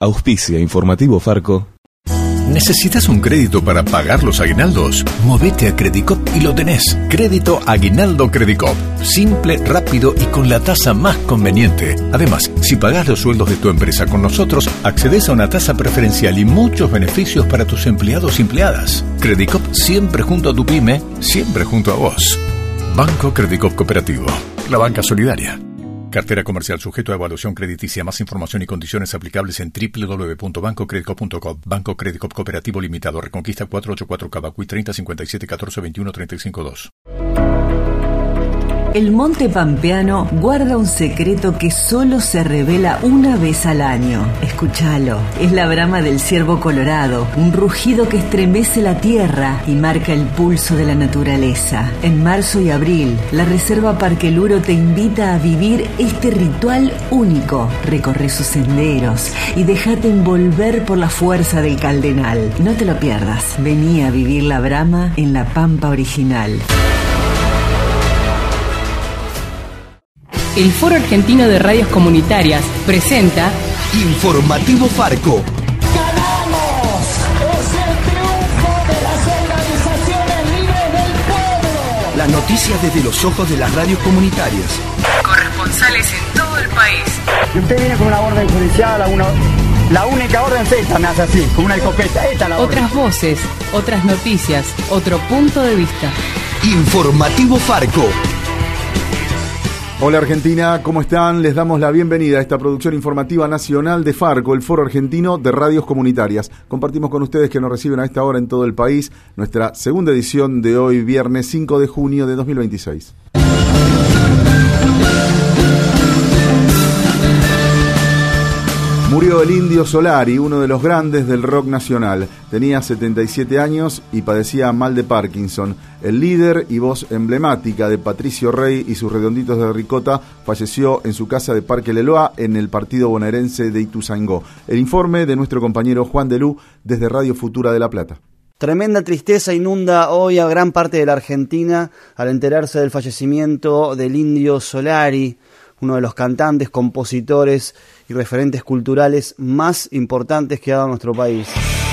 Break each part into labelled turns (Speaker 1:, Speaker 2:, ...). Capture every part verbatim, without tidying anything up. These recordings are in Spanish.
Speaker 1: Auspicia Informativo Farco.
Speaker 2: ¿Necesitas un crédito para pagar los aguinaldos? Movete a Credicop y lo tenés. Crédito Aguinaldo Credicop. Simple, rápido y con la tasa más conveniente. Además, si pagás los sueldos de tu empresa con nosotros, accedes a una tasa preferencial y muchos beneficios para tus empleados y empleadas. Credicop siempre junto a tu pyme, siempre junto a vos. Banco Credicop Cooperativo. La banca solidaria. Cartera comercial sujeto a evaluación crediticia. Más información y condiciones aplicables en doble u doble u doble u punto banco credicop punto com. Banco Credicop Cooperativo Limitado. Reconquista cuatrocientos ochenta y cuatro Cavacuy treinta cincuenta y siete catorce veintiuno treinta y cinco dos.
Speaker 3: El Monte Pampeano guarda un secreto que solo se revela una vez al año. Escúchalo. Es la brama del ciervo colorado, un rugido que estremece la tierra y marca el pulso de la naturaleza. En marzo y abril, la Reserva Parque Luro te invita a vivir este ritual único. Recorre sus senderos y déjate envolver por la fuerza del Caldenal. No te lo pierdas. Vení a vivir la brama en la Pampa original.
Speaker 4: El Foro Argentino de Radios Comunitarias presenta
Speaker 5: Informativo Farco.
Speaker 6: ¡Ganamos! ¡Es el triunfo de las organizaciones libres del pueblo!
Speaker 5: Las noticias desde los ojos de las radios comunitarias.
Speaker 4: Corresponsales en todo el país.
Speaker 7: Y usted viene con una orden judicial, una, la única orden es esta, me hace así, con una escopeta. Esta es la orden.
Speaker 4: Otras voces, otras noticias, otro punto de vista.
Speaker 5: Informativo Farco.
Speaker 8: Hola Argentina, ¿cómo están? Les damos la bienvenida a esta producción informativa nacional de Farco, el Foro Argentino de Radios Comunitarias. Compartimos con ustedes que nos reciben a esta hora en todo el país nuestra segunda edición de hoy, viernes cinco de junio de dos mil veintiséis. Murió el Indio Solari, uno de los grandes del rock nacional. Tenía setenta y siete años y padecía mal de Parkinson. El líder y voz emblemática de Patricio Rey y sus Redonditos de Ricota falleció en su casa de Parque Leloa, en el partido bonaerense de Ituzaingó. El informe de nuestro compañero Juan Delú desde Radio Futura de La Plata.
Speaker 9: Tremenda tristeza inunda hoy a gran parte de la Argentina al enterarse del fallecimiento del Indio Solari, uno de los cantantes, compositores y referentes culturales más importantes que ha dado nuestro país.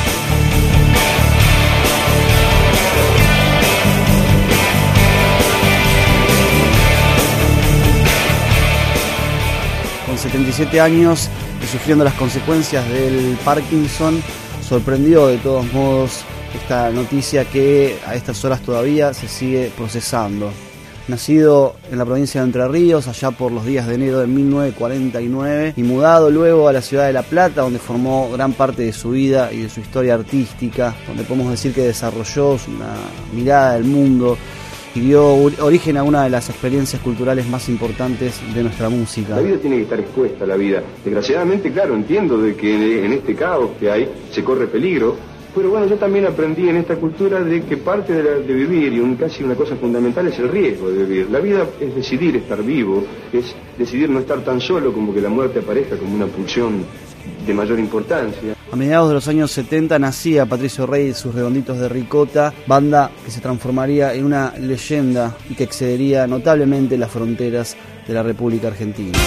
Speaker 9: Con setenta y siete años y sufriendo las consecuencias del Parkinson, sorprendió de todos modos esta noticia que a estas horas todavía se sigue procesando. Nacido en la provincia de Entre Ríos, allá por los días de enero de mil novecientos cuarenta y nueve, y mudado luego a la ciudad de La Plata, donde formó gran parte de su vida y de su historia artística, donde podemos decir que desarrolló una mirada del mundo y dio origen a una de las experiencias culturales más importantes de nuestra música.
Speaker 10: La vida tiene que estar expuesta, la vida. Desgraciadamente, claro, entiendo de que en este caos que hay se corre peligro. Pero bueno, yo también aprendí en esta cultura de que parte de, la, de vivir, y un, casi una cosa fundamental, es el riesgo de vivir. La vida es decidir estar vivo, es decidir no estar tan solo como que la muerte aparezca como una pulsión de mayor importancia.
Speaker 9: A mediados de los años setenta nacía Patricio Rey y sus Redonditos de Ricota, banda que se transformaría en una leyenda y que excedería notablemente las fronteras de la República Argentina.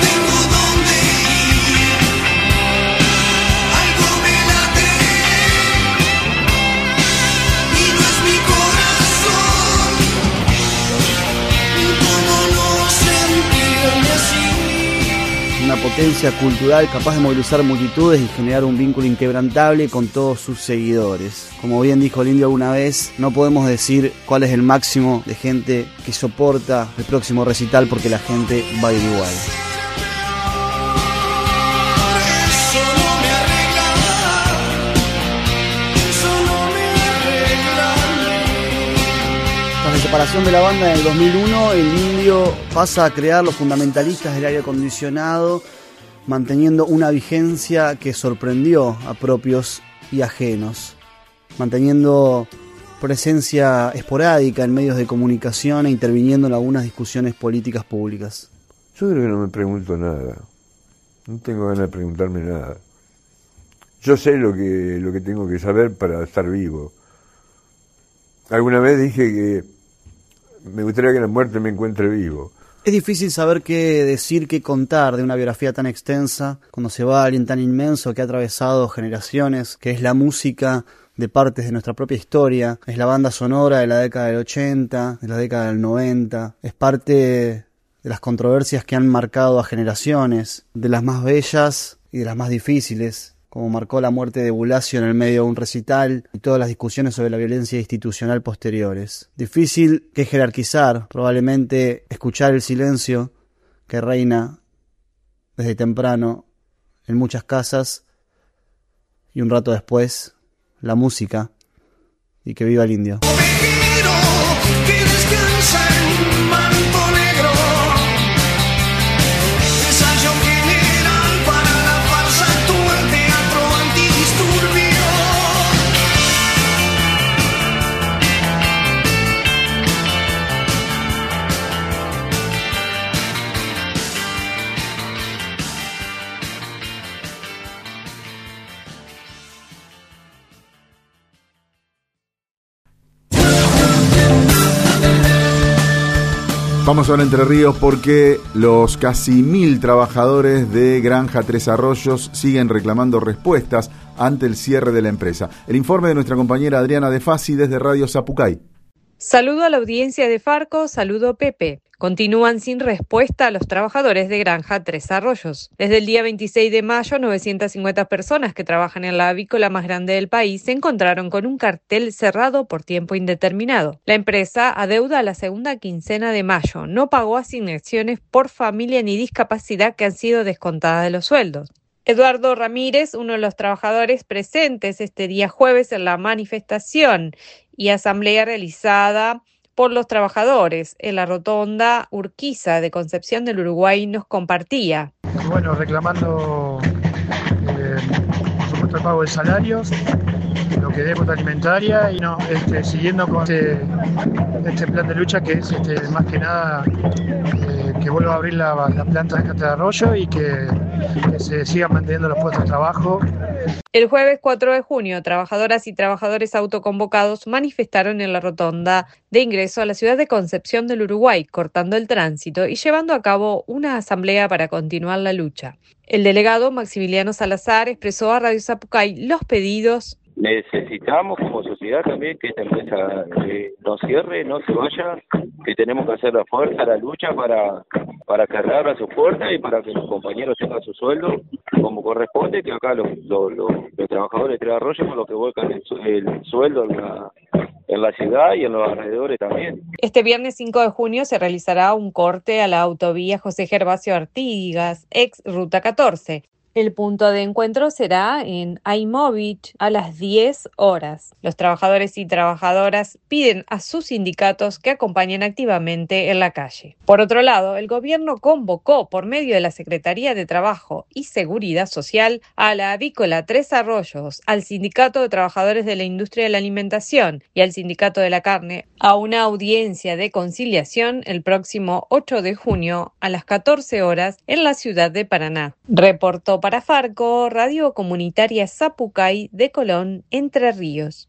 Speaker 9: Una potencia cultural capaz de movilizar multitudes y generar un vínculo inquebrantable con todos sus seguidores. Como bien dijo el Indio alguna vez, no podemos decir cuál es el máximo de gente que soporta el próximo recital porque la gente va a ir igual. Tras la separación de la banda en el dos mil uno, el Indio pasa a crear los fundamentalistas del aire acondicionado, manteniendo una vigencia que sorprendió a propios y ajenos, manteniendo presencia esporádica en medios de comunicación e interviniendo en algunas discusiones políticas públicas.
Speaker 11: Yo creo que no me pregunto nada, no tengo ganas de preguntarme nada. Yo sé lo que, lo que tengo que saber para estar vivo. Alguna vez dije que me gustaría que la muerte me encuentre vivo.
Speaker 9: Es difícil saber qué decir, qué contar de una biografía tan extensa cuando se va a alguien tan inmenso que ha atravesado generaciones, que es la música de partes de nuestra propia historia, es la banda sonora de la década del ochenta, de la década del noventa, es parte de las controversias que han marcado a generaciones, de las más bellas y de las más difíciles, como marcó la muerte de Bulacio en el medio de un recital y todas las discusiones sobre la violencia institucional posteriores. Difícil que jerarquizar, probablemente escuchar el silencio que reina desde temprano en muchas casas y un rato después la música y que viva el indio.
Speaker 8: Vamos ahora a Entre Ríos porque los casi mil trabajadores de Granja Tres Arroyos siguen reclamando respuestas ante el cierre de la empresa. El informe de nuestra compañera Adriana De Fasi desde Radio Zapucay.
Speaker 12: Saludo a la audiencia de Farco, saludo Pepe. Continúan sin respuesta a los trabajadores de Granja Tres Arroyos. Desde el día veintiséis de mayo, novecientas cincuenta personas que trabajan en la avícola más grande del país se encontraron con un cartel cerrado por tiempo indeterminado. La empresa adeuda la segunda quincena de mayo, no pagó asignaciones por familia ni discapacidad que han sido descontadas de los sueldos. Eduardo Ramírez, uno de los trabajadores presentes este día jueves en la manifestación y asamblea realizada por los trabajadores en la rotonda Urquiza de Concepción del Uruguay, nos compartía.
Speaker 13: Bueno, reclamando eh, por supuesto el pago de salarios, lo que dé cuota alimentaria y no, este, siguiendo con este, este plan de lucha que es este, más que nada eh, que vuelva a abrir la, la planta de Tres Arroyos y que, que se sigan manteniendo los puestos de trabajo.
Speaker 12: El jueves cuatro de junio, trabajadoras y trabajadores autoconvocados manifestaron en la rotonda de ingreso a la ciudad de Concepción del Uruguay, cortando el tránsito y llevando a cabo una asamblea para continuar la lucha. El delegado Maximiliano Salazar expresó a Radio Zapucay los pedidos.
Speaker 14: Necesitamos como sociedad también que esta empresa eh, no cierre, no se vaya, que tenemos que hacer la fuerza, la lucha para para que reabra su puerta y para que los compañeros tengan su sueldo como corresponde, que acá los, los, los, los trabajadores de Tres Arroyos son los que vuelcan el, el sueldo en la, en la ciudad y en los alrededores también.
Speaker 12: Este viernes cinco de junio se realizará un corte a la autovía José Gervasio Artigas, ex Ruta catorce. El punto de encuentro será en Aymovich a las diez horas. Los trabajadores y trabajadoras piden a sus sindicatos que acompañen activamente en la calle. Por otro lado, el gobierno convocó por medio de la Secretaría de Trabajo y Seguridad Social a la avícola Tres Arroyos, al Sindicato de Trabajadores de la Industria de la Alimentación y al Sindicato de la Carne a una audiencia de conciliación el próximo ocho de junio a las catorce horas en la ciudad de Paraná. Reportó para Farco, Radio Comunitaria Zapucay de Colón, Entre Ríos.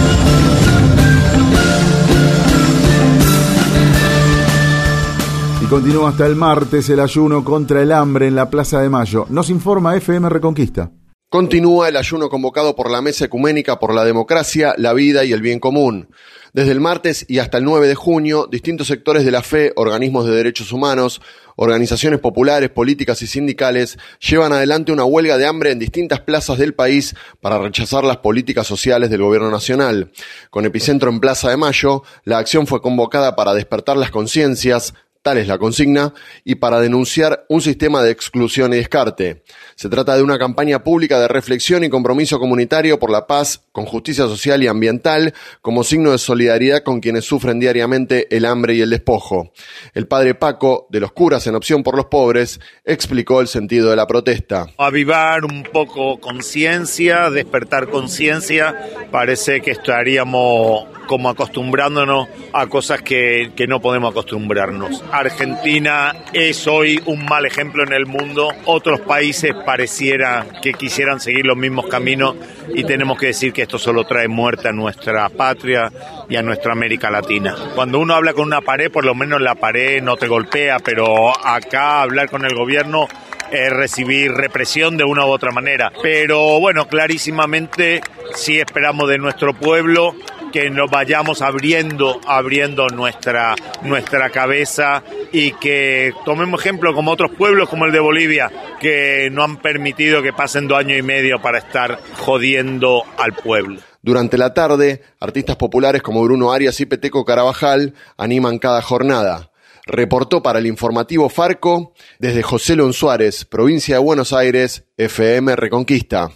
Speaker 8: Y continúa hasta el martes el ayuno contra el hambre en la Plaza de Mayo. Nos informa F M Reconquista.
Speaker 15: Continúa el ayuno convocado por la Mesa Ecuménica por la Democracia, la Vida y el Bien Común. Desde el martes y hasta el nueve de junio, distintos sectores de la fe, organismos de derechos humanos, organizaciones populares, políticas y sindicales llevan adelante una huelga de hambre en distintas plazas del país para rechazar las políticas sociales del gobierno nacional. Con epicentro en Plaza de Mayo, la acción fue convocada para despertar las conciencias, tal es la consigna, y para denunciar un sistema de exclusión y descarte. Se trata de una campaña pública de reflexión y compromiso comunitario por la paz, con justicia social y ambiental, como signo de solidaridad con quienes sufren diariamente el hambre y el despojo. El padre Paco, de los curas en Opción por los Pobres, explicó el sentido de la protesta.
Speaker 16: Avivar un poco conciencia, despertar conciencia, parece que estaríamos como acostumbrándonos a cosas que, que no podemos acostumbrarnos. Argentina es hoy un mal ejemplo en el mundo. Otros países pareciera que quisieran seguir los mismos caminos y tenemos que decir que esto solo trae muerte a nuestra patria y a nuestra América Latina. Cuando uno habla con una pared, por lo menos la pared no te golpea, pero acá hablar con el gobierno es recibir represión de una u otra manera. Pero bueno, clarísimamente sí esperamos de nuestro pueblo que nos vayamos abriendo, abriendo nuestra, nuestra cabeza y que tomemos ejemplo como otros pueblos como el de Bolivia, que no han permitido que pasen dos años y medio para estar jodiendo al pueblo.
Speaker 15: Durante la tarde, artistas populares como Bruno Arias y Peteco Carabajal animan cada jornada. Reportó para el informativo Farco desde José Lon Suárez, provincia de Buenos Aires, F M Reconquista.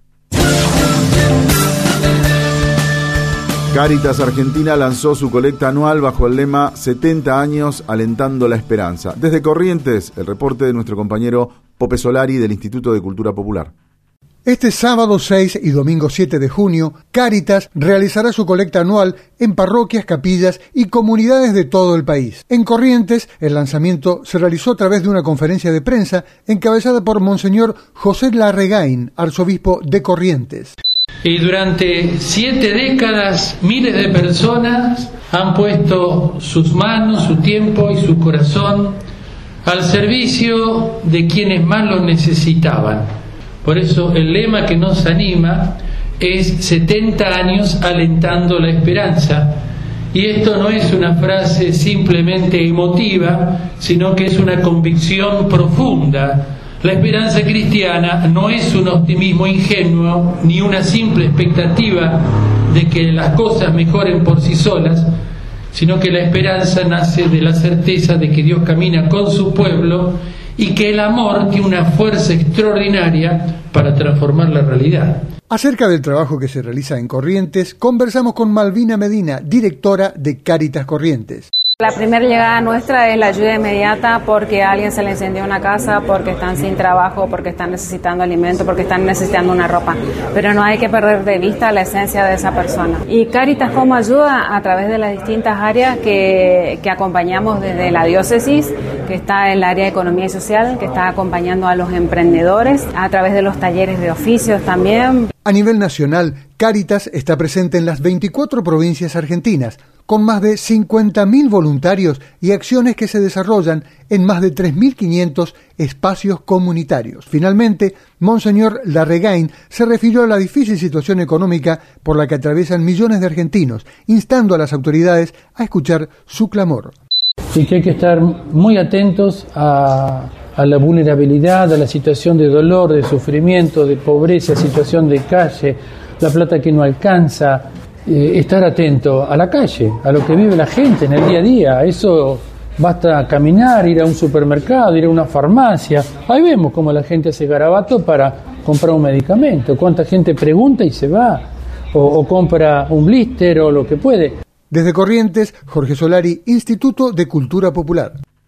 Speaker 8: Cáritas Argentina lanzó su colecta anual bajo el lema setenta años alentando la esperanza. Desde Corrientes, el reporte de nuestro compañero Pope Solari del Instituto de Cultura Popular.
Speaker 17: Este sábado seis y domingo siete de junio, Cáritas realizará su colecta anual en parroquias, capillas y comunidades de todo el país. En Corrientes, el lanzamiento se realizó a través de una conferencia de prensa encabezada por Monseñor José Larregain, arzobispo de Corrientes.
Speaker 18: Y durante siete décadas, miles de personas han puesto sus manos, su tiempo y su corazón al servicio de quienes más lo necesitaban. Por eso el lema que nos anima es setenta años alentando la esperanza. Y esto no es una frase simplemente emotiva, sino que es una convicción profunda. La esperanza cristiana no es un optimismo ingenuo ni una simple expectativa de que las cosas mejoren por sí solas, sino que la esperanza nace de la certeza de que Dios camina con su pueblo y que el amor tiene una fuerza extraordinaria para transformar la realidad.
Speaker 17: Acerca del trabajo que se realiza en Corrientes, conversamos con Malvina Medina, directora de Cáritas Corrientes.
Speaker 19: La primera llegada nuestra es la ayuda inmediata porque a alguien se le incendió una casa, porque están sin trabajo, porque están necesitando alimento, porque están necesitando una ropa. Pero no hay que perder de vista la esencia de esa persona. Y Cáritas como ayuda a través de las distintas áreas que, que acompañamos desde la diócesis, que está en el área de economía y social, que está acompañando a los emprendedores, a través de los talleres de oficios también.
Speaker 17: A nivel nacional, Cáritas está presente en las veinticuatro provincias argentinas, con más de cincuenta mil voluntarios y acciones que se desarrollan en más de tres mil quinientos espacios comunitarios. Finalmente, Monseñor Larregain se refirió a la difícil situación económica por la que atraviesan millones de argentinos, instando a las autoridades a escuchar su clamor.
Speaker 18: Y que hay que estar muy atentos a, a la vulnerabilidad, a la situación de dolor, de sufrimiento, de pobreza, situación de calle, la plata que no alcanza. Eh, estar atento a la calle, a lo que vive la gente en el día a día. Eso basta caminar, ir a un supermercado, ir a una farmacia. Ahí vemos cómo la gente hace garabato para comprar un medicamento. Cuánta gente pregunta y se va, o, o compra un blister o lo que puede.
Speaker 17: Desde Corrientes, Jorge Solari, Instituto de Cultura Popular.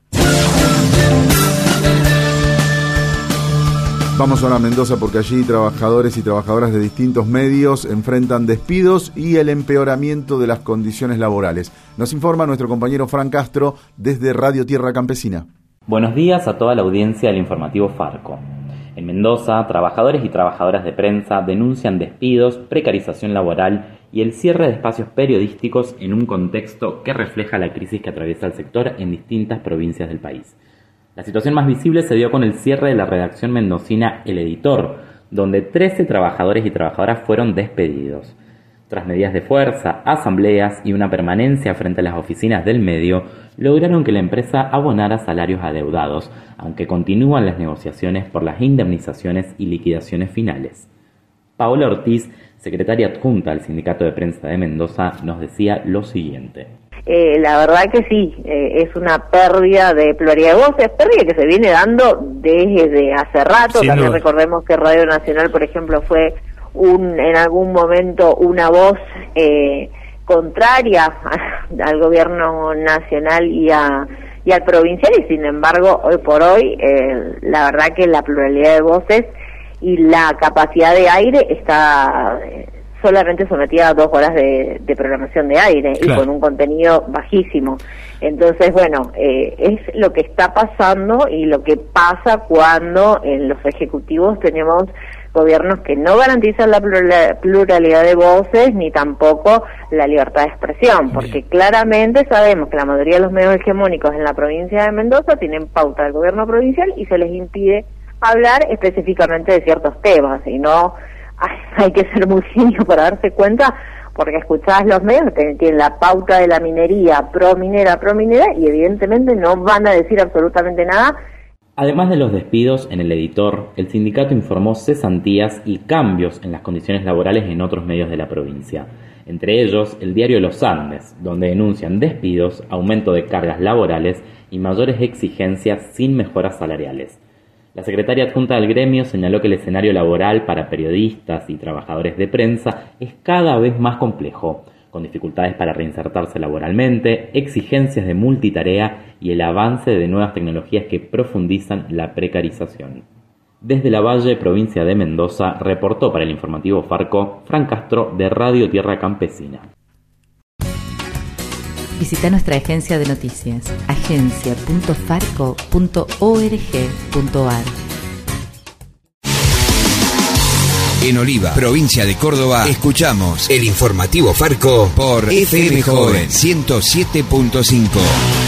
Speaker 8: Vamos ahora a Mendoza porque allí trabajadores y trabajadoras de distintos medios enfrentan despidos y el empeoramiento de las condiciones laborales. Nos informa nuestro compañero Fran Castro desde Radio Tierra Campesina.
Speaker 20: Buenos días a toda la audiencia del informativo Farco. En Mendoza, trabajadores y trabajadoras de prensa denuncian despidos, precarización laboral y el cierre de espacios periodísticos en un contexto que refleja la crisis que atraviesa el sector en distintas provincias del país. La situación más visible se dio con el cierre de la redacción mendocina El Editor, donde trece trabajadores y trabajadoras fueron despedidos. Tras medidas de fuerza, asambleas y una permanencia frente a las oficinas del medio, lograron que la empresa abonara salarios adeudados, aunque continúan las negociaciones por las indemnizaciones y liquidaciones finales. Paola Ortiz, secretaria adjunta del Sindicato de Prensa de Mendoza, nos decía lo siguiente.
Speaker 21: Eh, la verdad que sí, eh, es una pérdida de pluralidad de voces, pérdida que se viene dando desde hace rato. Sí, también no. Recordemos que Radio Nacional, por ejemplo, fue un en algún momento una voz eh, contraria a, al gobierno nacional y a y al provincial, y sin embargo, hoy por hoy, eh, la verdad que la pluralidad de voces y la capacidad de aire está... Eh, solamente sometida a dos horas de, de programación de aire, claro, y con un contenido bajísimo. Entonces, bueno, eh, es lo que está pasando y lo que pasa cuando en los ejecutivos tenemos gobiernos que no garantizan la pluralidad de voces ni tampoco la libertad de expresión, porque claramente sabemos que la mayoría de los medios hegemónicos en la provincia de Mendoza tienen pauta del gobierno provincial y se les impide hablar específicamente de ciertos temas, y no hay, hay que ser muy genio para darse cuenta, porque escuchás los medios que tienen la pauta de la minería, pro minera, pro minera, y evidentemente no van a decir absolutamente nada.
Speaker 20: Además de los despidos en el editor, el sindicato informó cesantías y cambios en las condiciones laborales en otros medios de la provincia. Entre ellos, el diario Los Andes, donde denuncian despidos, aumento de cargas laborales y mayores exigencias sin mejoras salariales. La secretaria adjunta del gremio señaló que el escenario laboral para periodistas y trabajadores de prensa es cada vez más complejo, con dificultades para reinsertarse laboralmente, exigencias de multitarea y el avance de nuevas tecnologías que profundizan la precarización. Desde La Valle, provincia de Mendoza, reportó para el informativo Farco, Fran Castro, de Radio Tierra Campesina.
Speaker 1: Visita nuestra agencia de noticias, agencia punto farco punto org punto ar.
Speaker 22: En Oliva, provincia de Córdoba, escuchamos el informativo Farco por F M Joven ciento siete punto cinco.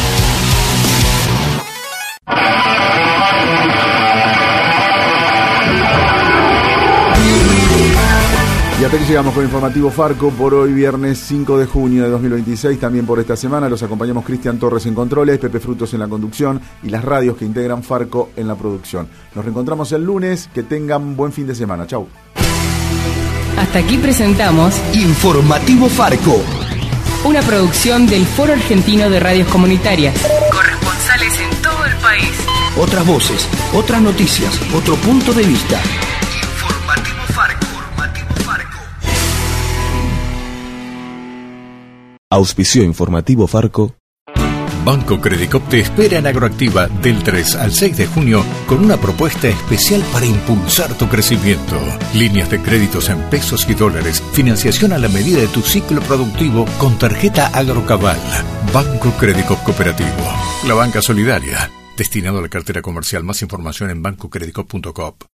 Speaker 8: Y hasta aquí llegamos con el informativo Farco por hoy, viernes cinco de junio de dos mil veintiséis. También por esta semana los acompañamos Cristian Torres en controles, Pepe Frutos en la conducción y las radios que integran Farco en la producción. Nos reencontramos el lunes. Que tengan buen fin de semana. Chau.
Speaker 4: Hasta aquí presentamos
Speaker 5: Informativo Farco,
Speaker 4: una producción del Foro Argentino de Radios Comunitarias. Corresponsales en todo el país.
Speaker 5: Otras voces, otras noticias, otro punto de vista. Informativo Farco.
Speaker 22: Auspició Informativo Farco.
Speaker 2: Banco Credicop te espera en Agroactiva del tres al seis de junio con una propuesta especial para impulsar tu crecimiento. Líneas de créditos en pesos y dólares, financiación a la medida de tu ciclo productivo con tarjeta Agrocabal. Banco Credicop Cooperativo, la banca solidaria, destinado a la cartera comercial. Más información en banco credicop punto com.